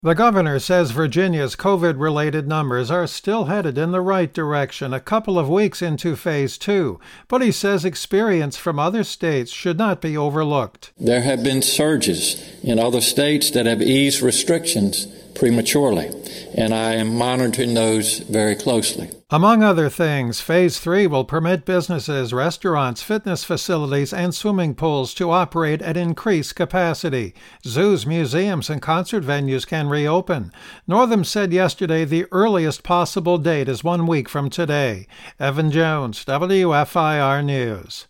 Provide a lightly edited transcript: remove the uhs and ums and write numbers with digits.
The governor says Virginia's COVID-related numbers are still headed in the right direction a couple of weeks into phase two, but he says experience from other states should not be overlooked. There have been surges in other states that have eased restrictions prematurely, and I am monitoring those very closely. Among other things, Phase 3 will permit businesses, restaurants, fitness facilities, and swimming pools to operate at increased capacity. Zoos, museums, and concert venues can reopen. Northam said yesterday the earliest possible date is 1 week from today. Evan Jones, WFIR News.